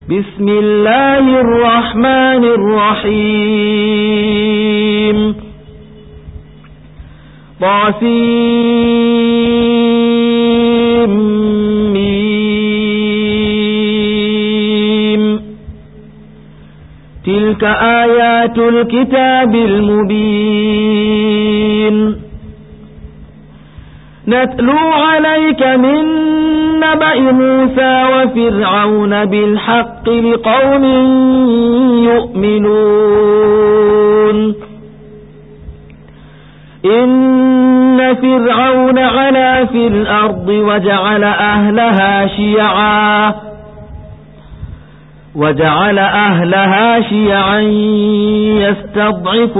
بسم الله الرحمن الرحيم طاسيم تلك آيات الكتاب المبين نتلو عليك من نبأ موسى وفرعون بالحق لقوم يؤمنون إن فرعون علا في الأرض وجعل أهلها شيعا يستضعف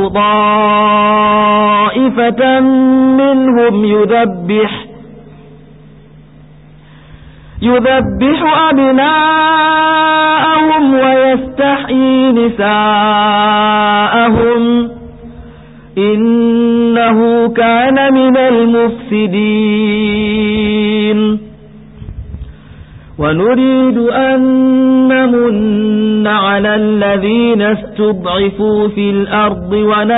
طائفة منهم يذبح أبناءهم ويستحيي نساءهم إنه كان من المفسدين ونريد أن نمن على الذين استضعفوا في الأرض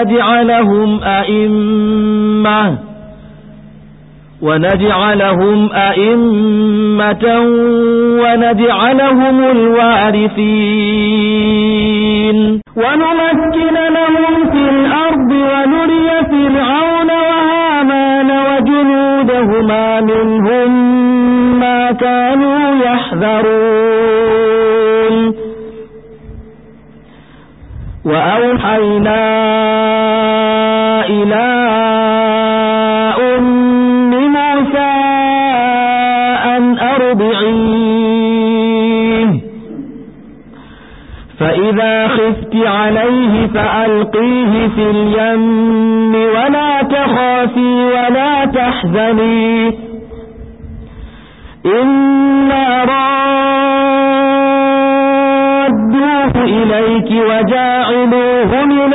ونجعلهم أئمة ونجعلهم الوارثين ونمكن لهم في الأرض ونري فرعون وهامان وجنودهما منهم ما كانوا يحذرون وأوحينا إلى أم موسى أن أرضعيه فإذا خفت عليه فألقيه في اليم ولا تخافي ولا تحزني إنا رادوه إليك وجاعلوه من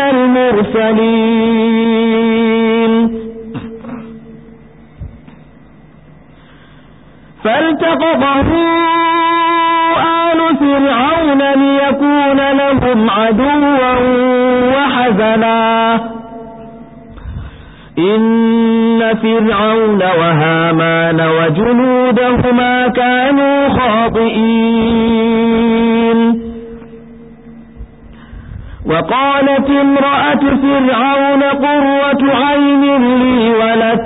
المرسلين فالتقطه آل فرعون ليكون لهم عدوا وحزنا إن فرعون وهامان وجنودهما كانوا خاطئين وقالت امرأة فرعون قرة عين لي ولك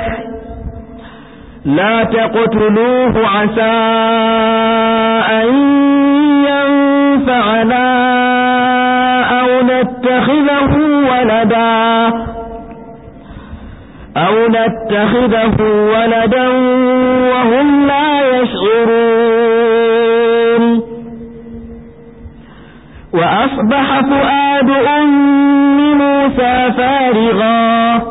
لا تقتلوه عسى أن ينفعنا أو نتخذه ولدا وهم لا يشعرون وأصبح فؤاد أم موسى فارغا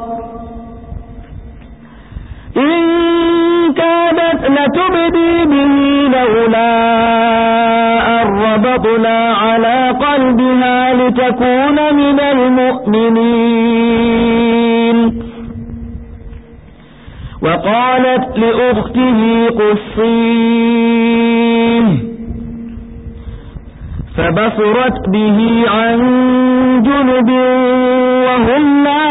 إن كادت لتبدي به لولا أن ربطنا على قلبها لتكون من المؤمنين وقالت لأخته قصيه فبصرت به عن جنب وهم لا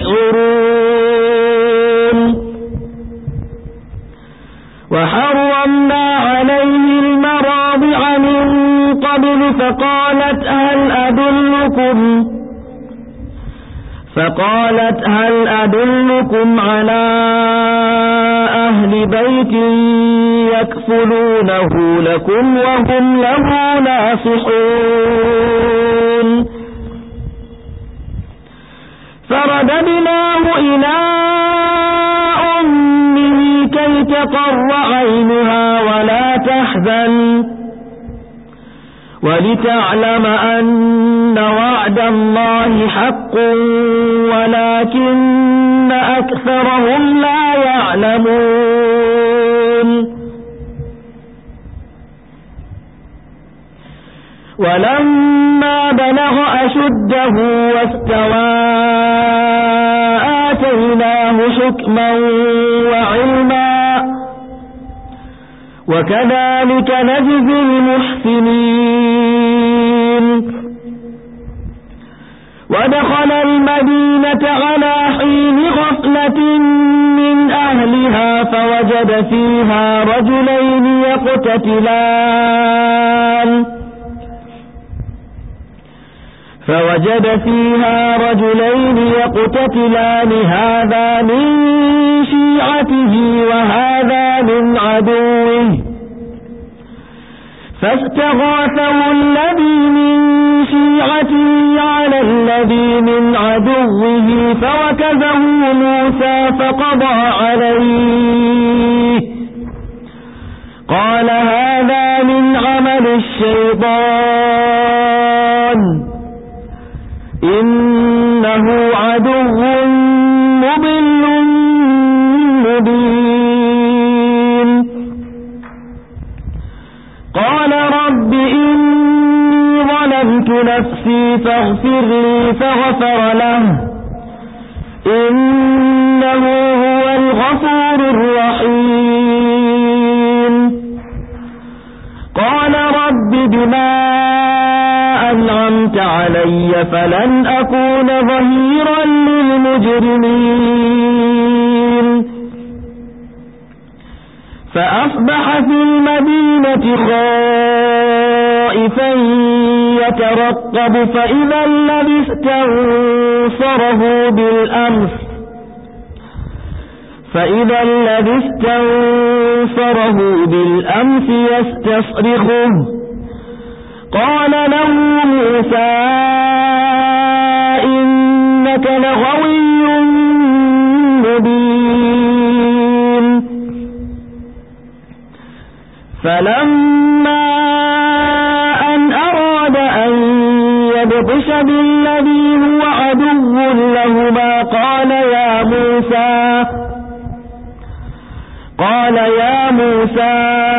يشعرون وحرمنا عليه المراضع من قبل فقالت هل أدلكم على أهل بيت يكفلونه لكم وهم له ناصحون فرددناه إلى أمه كي تقر عينها ولا تحزن ولتعلم أن وعد الله حق ولكن أكثرهم لا يعلمون ولما بلغ أشده واستوى آتيناه حكما وعلما وكذلك نجزي المحسنين رجلين يقتتلان هذا من شيعته وهذا من عدوه فاستغاثه الذي من شيعته على الذي من عدوه فوكزه موسى فقضى عليه قال هذا من عمل الشيطان إنه عدو مضل مبين قال رب إني ظلمت نفسي فاغفر لي فغفر له إنه هو الغفور الرحيم قال رب بما أنعمت علي فلن أكون ظهيرا للمجرمين فأصبح في المدينة خائفا يترقب فإذا الذي استنصره بالأمس يستصرخه قال له موسى إنك لغوي مبين فلما أن أراد أن يبطش بالذي هو عدو لهما قال يا موسى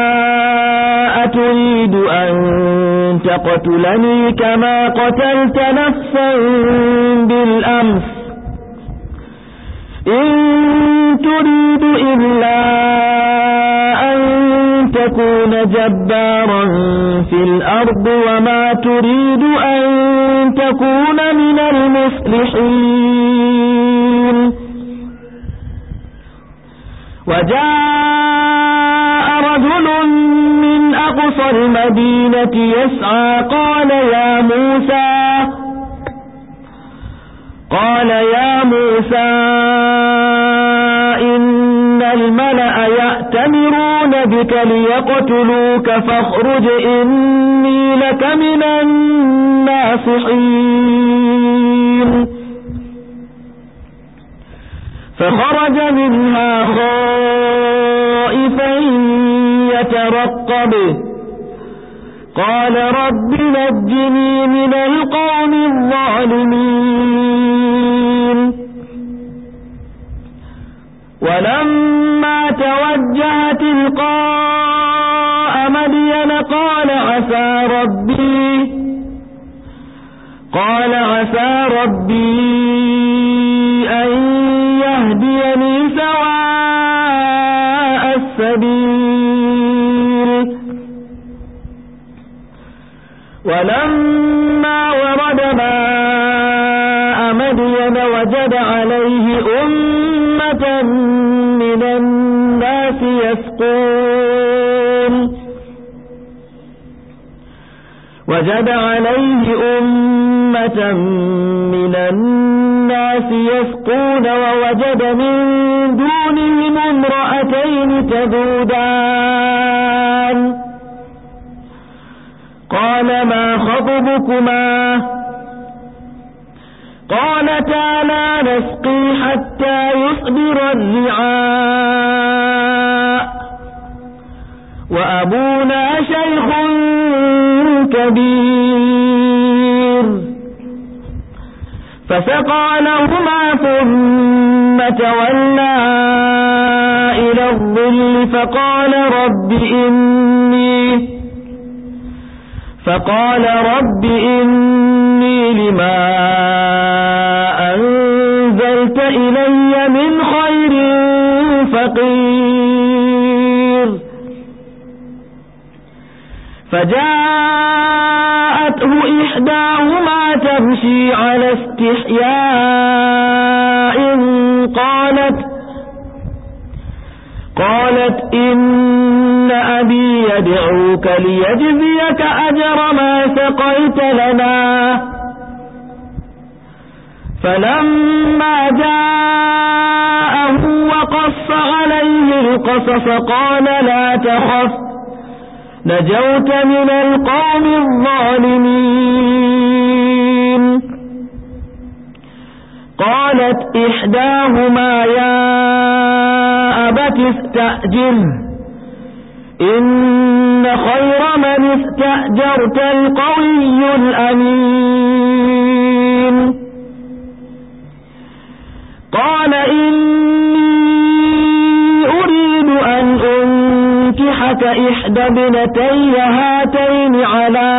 أتريد أن تقتلني كما قتلت نفسا بالأمس إن تريد إلا أن تكون جبارا في الأرض وما تريد أن تكون من المصلحين وجاء رجل من أقصى المدينة يسعى قال يا موسى إن الملأ يأتمرون بك ليقتلوك فاخرج إني لك من الناصحين فخرج منها خائفا يترقب قال رب نجني من القوم الظالمين ولما توجه تلقاء مدين قال عسى ربي أن يهديني سواء السبيل ولما ورد ماء مدين وجد عليه أمة من الناس يسقون ووجد من دونهم امرأتين تذودان قال ما خطبكما قالتا لا نسقي حتى يصدر الرعاء وأبونا شيخ كبير فسقى لهما ثم تولى إلى الظل فقال رب إني لما أنزلت إلي من خير فقير فجاءته إحداهما تمشي على استحياء قالت إن أبي يدعوك ليجزيك أجر ما سقيت لنا. فلما جاءه وقص عليه القصص قال لا تخف نجوت من القوم الظالمين. قالت إحداهما يا أبت استأجره إن خير من استأجرت القوي الأمين. قال إني أريد أن أنكحك إحدى ابنتي هاتين على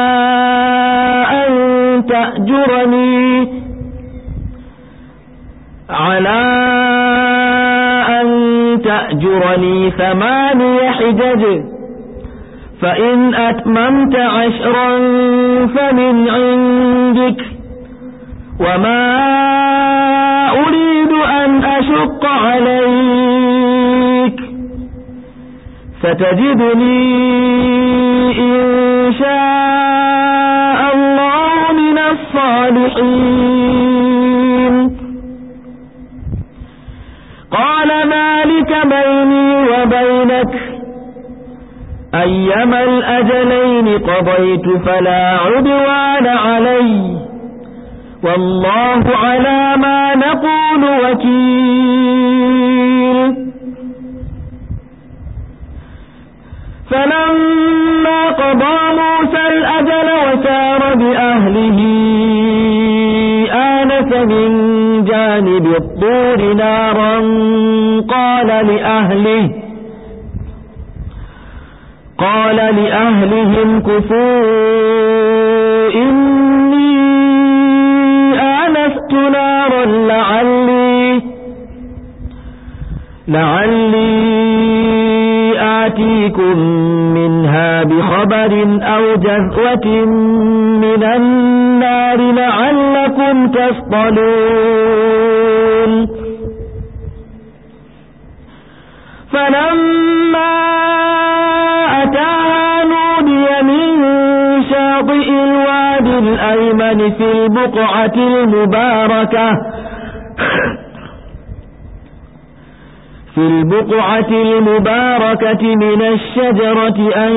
أن تأجرني 8 حجج فإن أتممت 10 فمن عندك وما أريد أن أشق عليك ستجدني إن شاء الله من الصالحين. قال ذلك بيني وبينك أيما الأجلين قضيت فلا عدوان علي والله على ما نقول وكيل. فلما قضى موسى الأجل وسار بأهله آنس من جانب الطور نارا قال لأهلهم كثوا إني آنست نارا لعلي آتيكم منها بخبر أو جذوة من النار لعلكم تصطلون. فلما أتاها نودي من شاطئ الوادي الأيمن في البقعة المباركة من الشجرة أن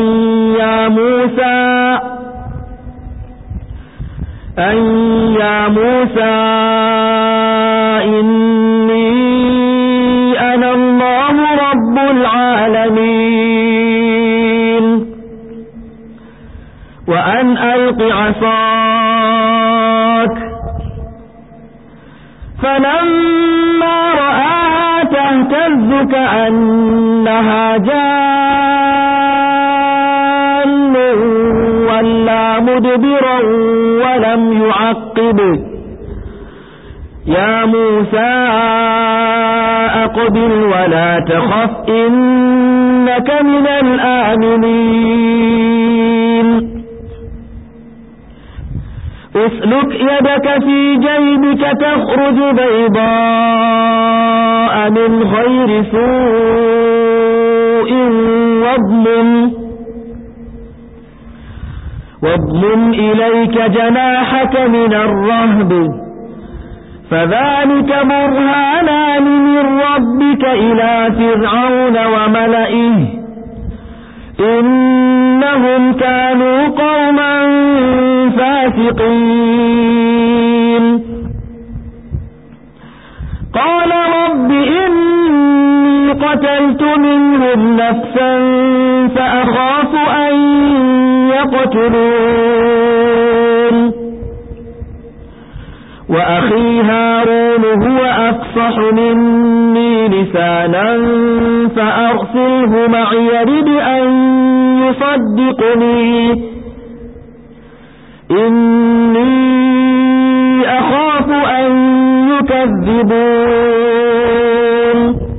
يا موسى إني أنا الله رب العالمين وأن ألق عصاك. فلما رآها تهتز كأنها جان ولا مدبرا ولم يعقب. يا موسى أقبل ولا تخف إنك من الآمنين. اسلك يدك في جيبك تخرج بيضاء من غير سوء واضمم إليك جناحك من الرهب فذلك برهانان من ربك إلى فرعون وملئه إنهم كانوا قوما فاسقين. قال رب إني قتلت منهم نفسا فأخاف أن يقتلون وأخي هارون هو أفصح مني لسانا فأرسله معي يرد أن يصدقني إني أخاف أن يكذبون.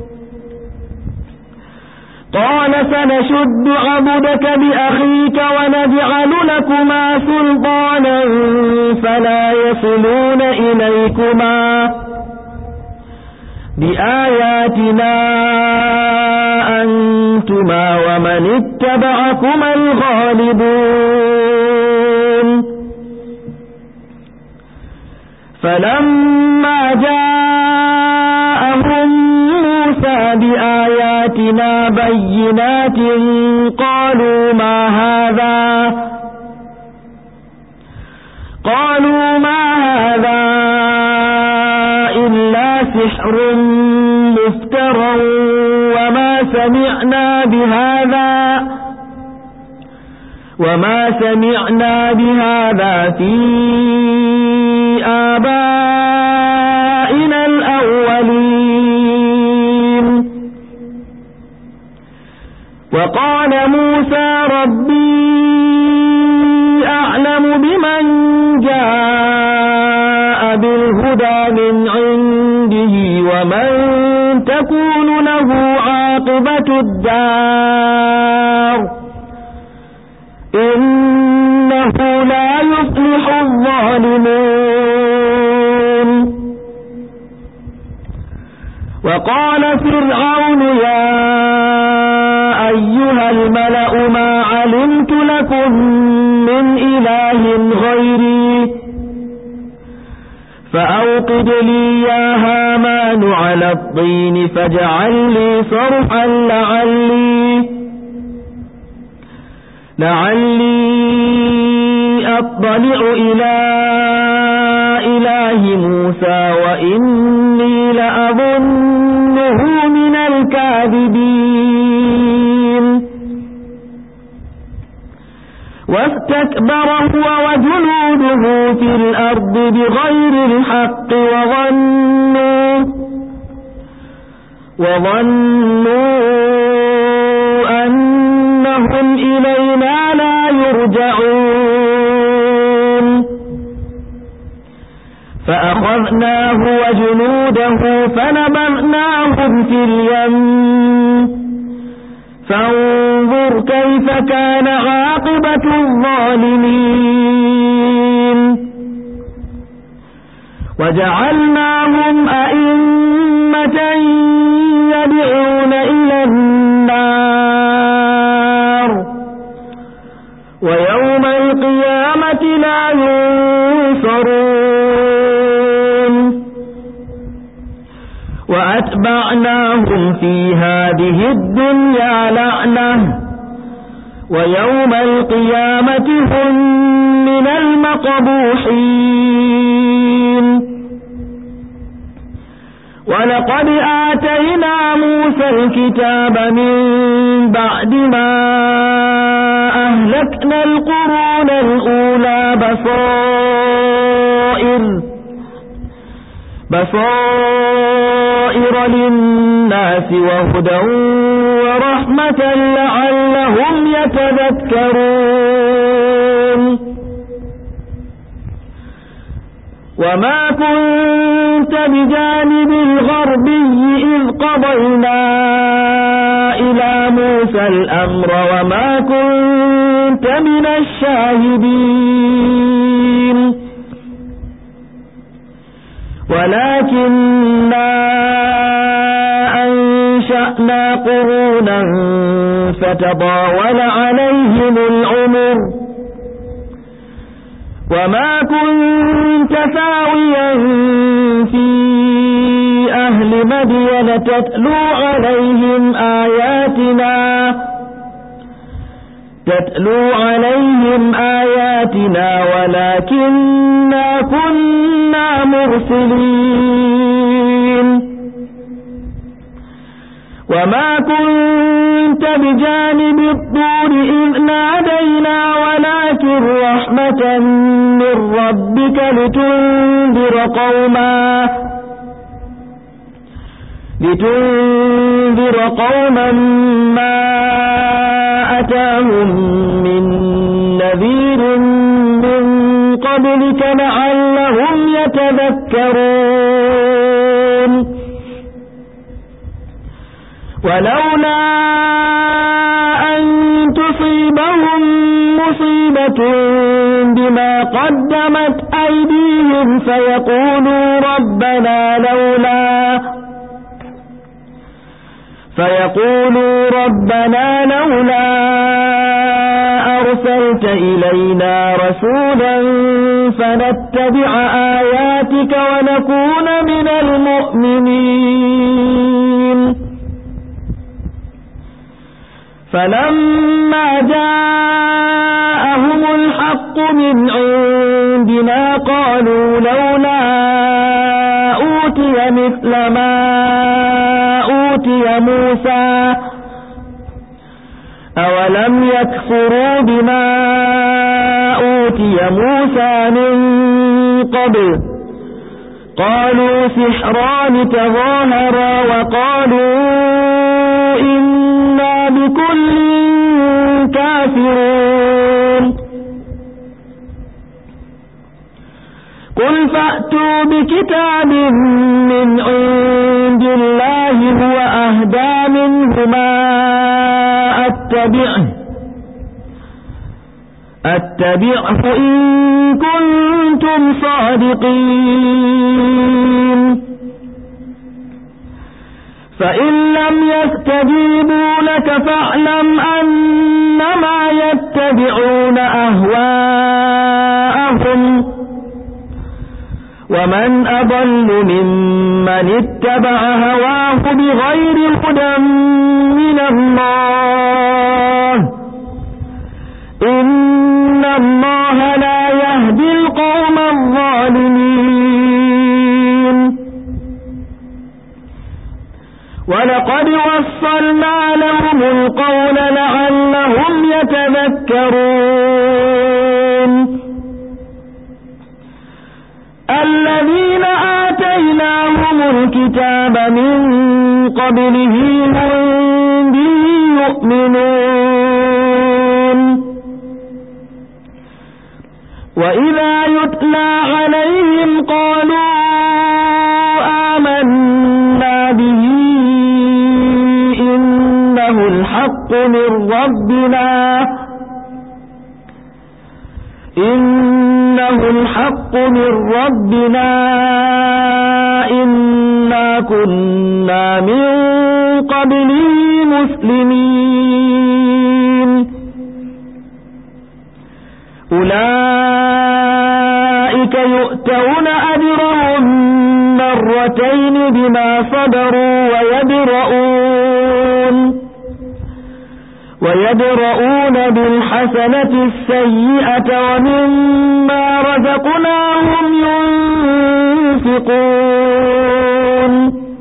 قال سنشد عضدك بأخيك ونجعل لكما سلطانا فلا يصلون إليكما بآياتنا أنتما ومن اتبعكما الغالبون فلما جاءهم موسى بآياتنا بينات قالوا ما هذا إلا سحر مفترى وما سمعنا بهذا في آبائنا الأولين وقال موسى ربي أعلم بمن جاء بالهدى من عنده ومن تكون له عاقبة الدار إنه لا يفلح الظالمون وقال فرعون يا أيها الملأ ما علمت لكم من إله غيري فأوقد لي يا هامان على الطين فاجعل لي صرحا لعلي أطلع إلى إله موسى وإني لأظنه من الكاذبين واستكبر هو وجنوده في الأرض بغير الحق وظنوا أنهم إلينا لا يرجعون فأخذناه وجنوده فنبذناهم في اليم فانظر كيف كان عاقبة الظالمين وجعلناهم أئمة يدعون إلى النار ويوم القيامة لا ينصرون وأتبعناهم في هذه الدنيا لعنة ويوم القيامة هم من المقبوحين ولقد آتينا موسى الكتاب من بعد ما أهلكنا القرون الأولى بصائر للناس وهدى ورحمة لعلهم يتذكرون وما كنت بجانب الغربي إذ قضينا إلى موسى الأمر وما كنت من الشاهدين ولكننا أنشأنا قرونا فتطاول عليهم العمر وما كنت ثاويا في أهل مدين تتلو عليهم آياتنا ولكننا كنا مرسلين وما كنت بجانب الطور إذ نادينا ولكن رحمة من ربك لتنذر قوما ما أتاهم من نذير من قبلك لعلهم يتذكرون ولولا أن تصيبهم مصيبة بما قدمت أيديهم فيقولوا ربنا لولا أرسلت إلينا رسولا فنتبع آياتك ونكون من المؤمنين فلما جاءهم الحق من عندنا قالوا لولا أوتي مثل ما أوتي موسى أولم يكفروا بما أوتي موسى من قبل قالوا سحران تظاهرا وقالوا إنا بكل كافرون قل فأتوا بكتاب من عند الله هو أهدى منهما أتبعه إن كنتم صادقين فإن لم يستجيبوا لك فاعلم أنما يتبعون أهواءهم ومن أضل ممن اتبع هواه بغير هدى من الله إن الله لا يهدي القوم الظالمين ولقد وصلنا لهم القول لعلهم يتذكرون الذين آتيناهم الكتاب من قبله هم به يؤمنون وإذا يتلى عليهم قالوا آمنا به إنه الحق من ربنا إنا كنا من قبله مسلمين أولئك يؤتون أجرهم مرتين بما صبروا ويدرؤون بالحسنة السيئة ومما رزقناهم ينفقون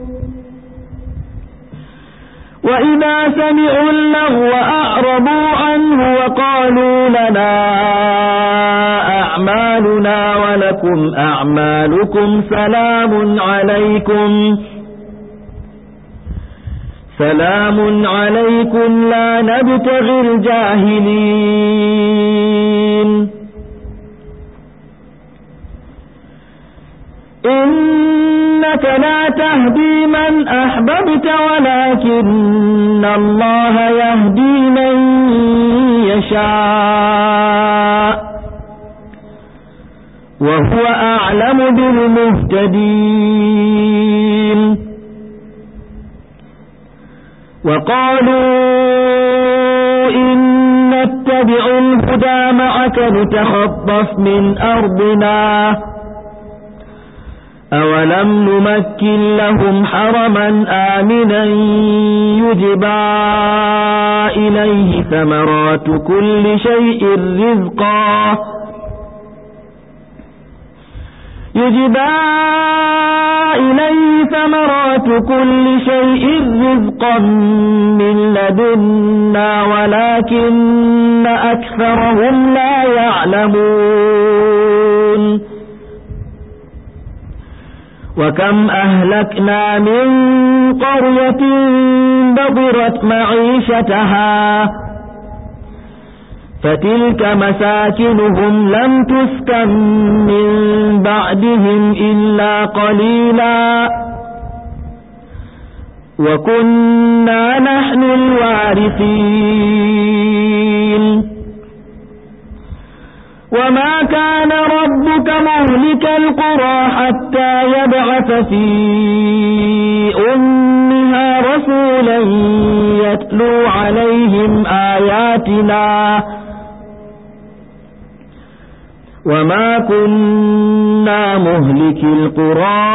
وإذا سمعوا اللغو أعرضوا عنه وقالوا لنا أعمالنا ولكم أعمالكم سلام عليكم لا نبتغي الجاهلين إنك لا تهدي من أحببت ولكن الله يهدي من يشاء وهو أعلم بالمهتدين وقالوا إن نتبع الهدى معك نتخطف من أرضنا أولم نمكن لهم حرما آمنا يجبى إليه ثمرات كل شيء رزقا من لدنا ولكن أكثرهم لا يعلمون وكم أهلكنا من قرية بطرت معيشتها فتلك مساكنهم لم تسكن من بعدهم إلا قليلا وكنا نحن الوارثين وما كان ربك مهلك القرى حتى يبعث في أمها رسولا يتلو عليهم آياتنا وما كنا مهلك القرى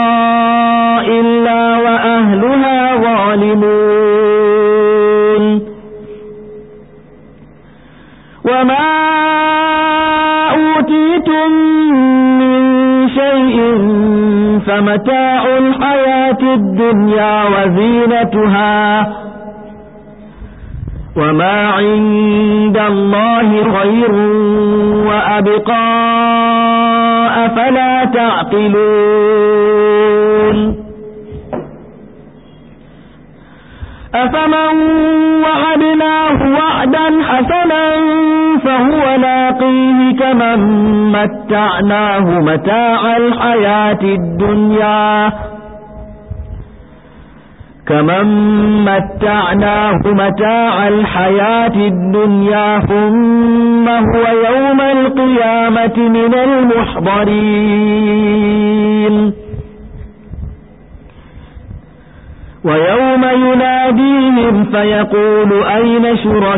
إلا وأهلها ظالمون وما أوتيتم من شيء فمتاع الحياة الدنيا وزينتها وما عند الله خير وأبقى أفلا تعقلون أفمن وعدناه وعدا حسنا فهو لاقيه كمن متعناه متاع الحياة الدنيا ثم هو يوم القيامة من المحضرين ويوم يناديهم فيقول أين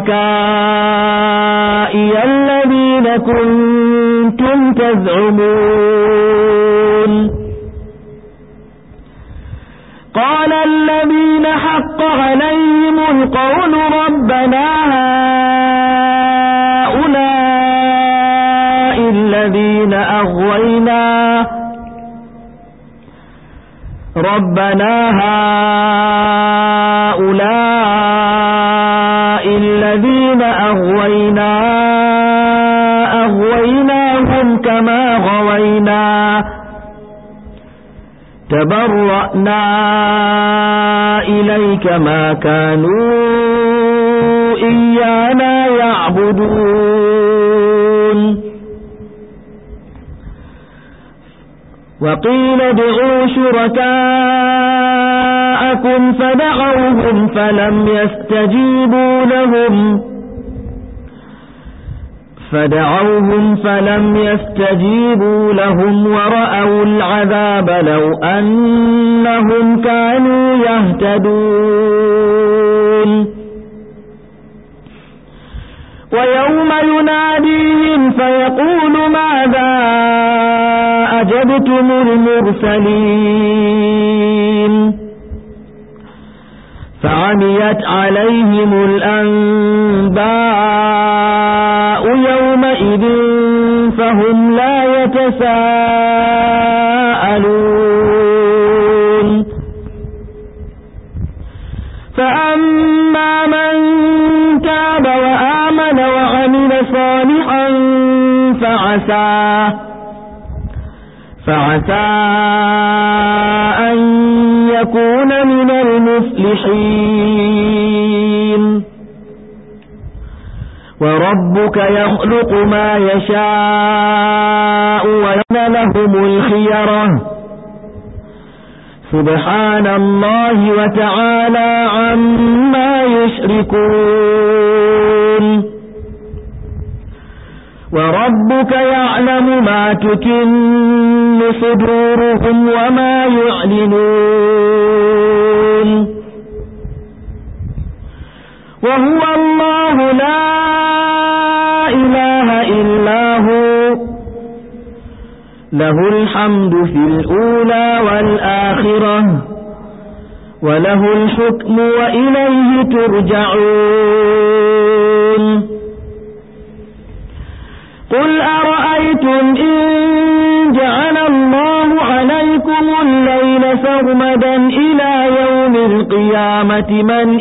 شركائي الذين كنتم تزعمون قال الذين حق عليهم القول ربنا هؤلاء الذين أغويناهم كما غوينا تبرأنا إليك ما كانوا إيانا يعبدون وقيل ادعوا شركاءكم فدعوهم فلم يستجيبوا لهم ورأوا العذاب لو أنهم كانوا يهتدون ويوم يناديهم فيقول ماذا أجبتم المرسلين فعميت عليهم الأنباء يومئذ فهم لا يتساءلون فأما من تاب وآمن وعمل صالحا فعسى أن يكون من المفلحين وربك يخلق ما يشاء ويجعل لهم الخيرة سبحان الله وتعالى عما يشركون وربك يعلم ما تكن صدورهم وما يعلنون وهو الله لا إله إلا هو له الحمد في الأولى والآخرة وله الحكم وإليه ترجعون قل أرأيتم إن جعل الله عليكم الليل سرمدا إلى يوم القيامة من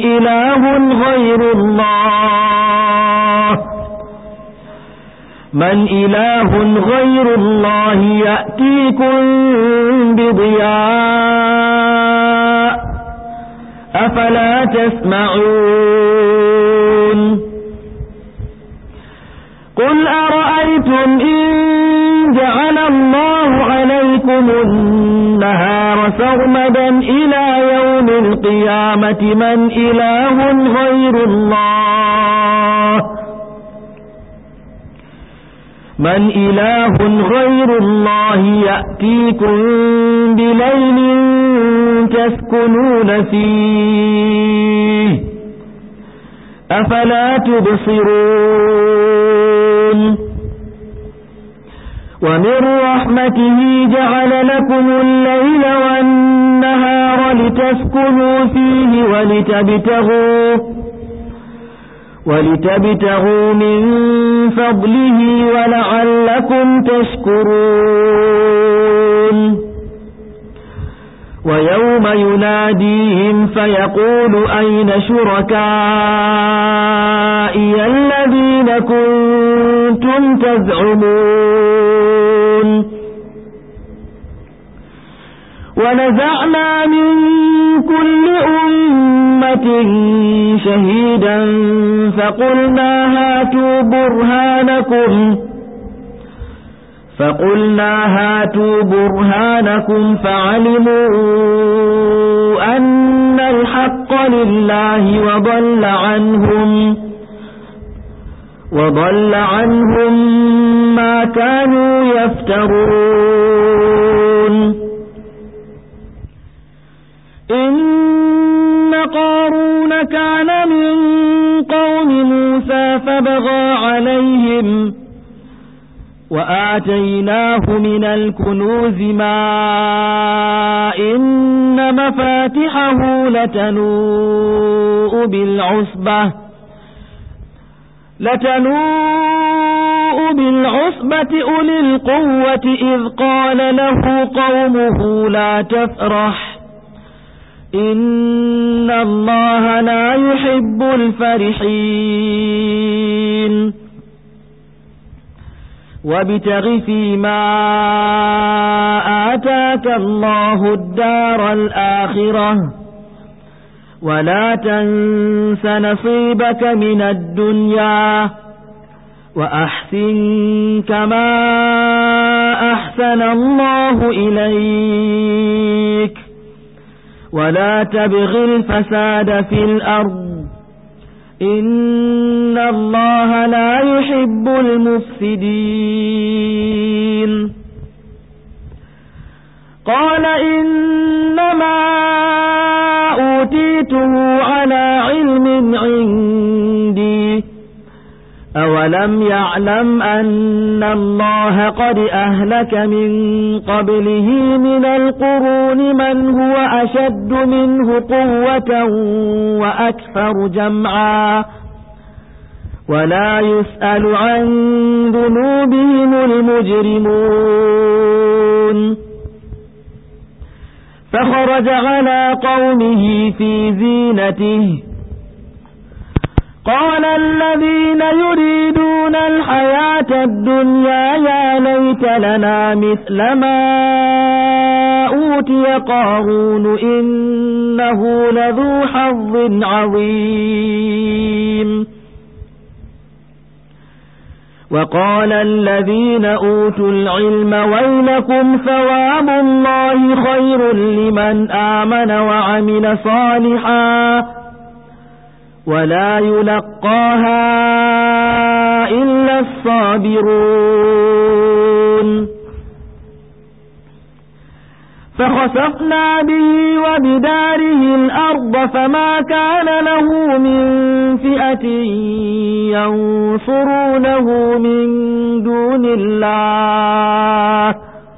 إله غير الله يأتيكم بضياء أفلا تسمعون قل أرأيتم إن جعل الله عليكم النهار سرمدا إلى يوم القيامة من إله غير الله من إله غير الله يأتيكم بليل تسكنون فيه أفلا تبصرون ومن رحمته جعل لكم الليل والنهار لتسكنوا فيه ولتبتغوا من فضله ولعلكم تشكرون ويوم يناديهم فيقول أين شركائي الذين كنتم تزعمون ونزعنا من كل أمة شهيدا فقلنا هاتوا برهانكم فعلموا أن الحق لله وضل عنهم ما كانوا يفترون إن قارون كان من قوم موسى فبغى عليهم وآتيناه من الكنوز ما إن مفاتحه لتنوء بالعصبة أولي القوة إذ قال له قومه لا تفرح إن الله لا يحب الفرحين وابتغ فيما آتاك الله الدار الآخرة ولا تنس نصيبك من الدنيا وأحسن كما أحسن الله إليك ولا تبغ الفساد في الأرض إن الله لا يحب المفسدين قال إنما أوتيته على علم عندي أولم يعلم أن الله قد أهلك من قبله من القرون من هو أشد منه قوة وأكثر جمعا ولا يسأل عن ذنوبهم المجرمون فخرج على قومه في زينته قال الذين يريدون الحياة الدنيا يا ليت لنا مثل ما أوتي قارون إنه لذو حظ عظيم وقال الذين أوتوا العلم ويلكم ثواب الله خير لمن آمن وعمل صالحا ولا يلقاها إلا الصابرون فخسفنا به وبداره الأرض فما كان له من فئة ينصرونه من دون الله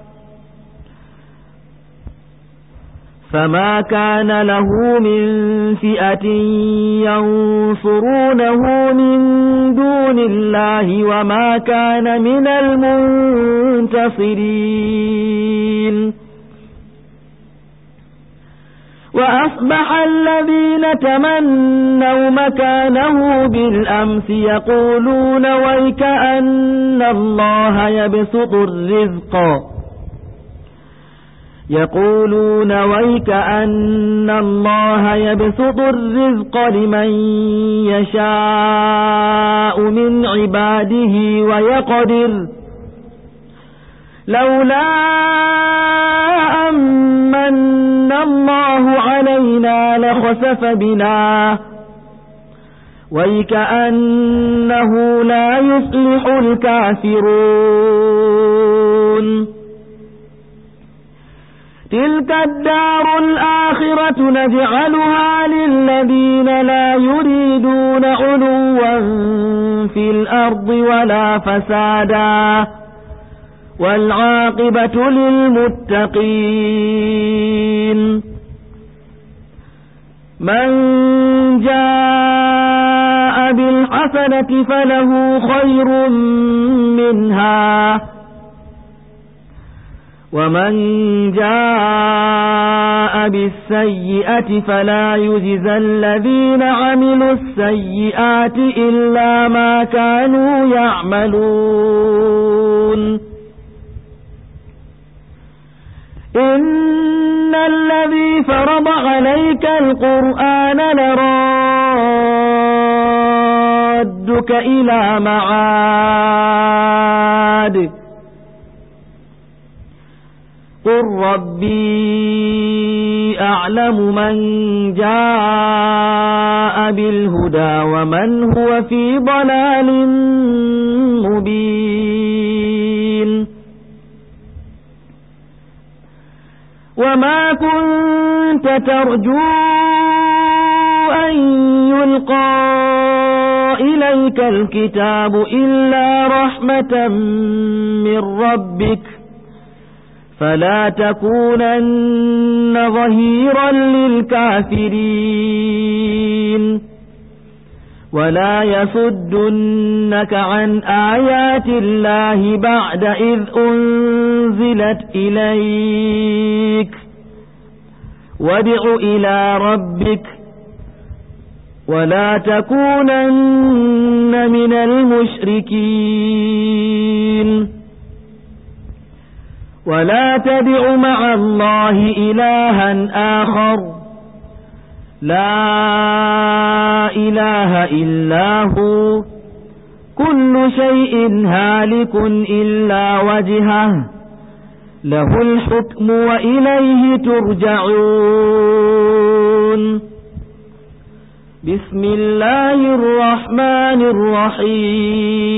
وما كان من المنتصرين وأصبح الذين تمنوا مكانه بالأمس يقولون ويك أن الله يبسط الرزق لمن يشاء من عباده ويقدر لولا أمن الله علينا لخسف بنا وَيْكَأَنَّهُ لَا يُفْلِحُ الْكَافِرُونَ تِلْكَ الدَّارُ الْآخِرَةُ نَجْعَلُهَا لِلَّذِينَ لَا يُرِيدُونَ عُلُوًّا فِي الْأَرْضِ وَلَا فَسَادًا وَالْعَاقِبَةُ لِلْمُتَّقِينَ مَنْ جَاءَ بِالْحَسَنَةِ فَلَهُ خَيْرٌ مِنْهَا وَمَنْ جَاءَ بِالسَّيِّئَةِ فَلَا يُجْزَى الَّذِينَ عَمِلُوا السَّيِّئَاتِ إِلَّا مَا كَانُوا يَعْمَلُونَ إِنَّ الَّذِي فَرَضَ عَلَيْكَ الْقُرْآنَ لَرَادُّكَ إِلَى مَعَادٍ قُلْ رَبِّي أَعْلَمُ مَنْ جَاءَ بِالْهُدَى وَمَنْ هُوَ فِي ضَلَالٍ مُبِينٍ وَمَا كُنْتَ تَرْجُو أَنْ يُلْقَى إِلَيْكَ الْكِتَابُ إِلَّا رَحْمَةً مِّنْ رَبِّكَ فَلَا تَكُونَنَّ ظَهِيرًا لِلْكَافِرِينَ وَلَا يَصُدُّنَّكَ عَنْ آيَاتِ اللَّهِ بَعْدَ إِذْ أُنْزِلَتْ إِلَيْكَ وَادْعُ إِلَى رَبِّكَ وَلَا تَكُونَنَّ مِنَ الْمُشْرِكِينَ وَلَا تَدْعُ مَعَ اللَّهِ إِلَٰهًا آخَرَ لَا إِلَٰهَ إِلَّا هُوَ كُلُّ شَيْءٍ هَالِكٌ إِلَّا وَجْهَهُ لَهُ الْحُكْمُ وَإِلَيْهِ تُرْجَعُونَ بسم الله الرحمن الرحيم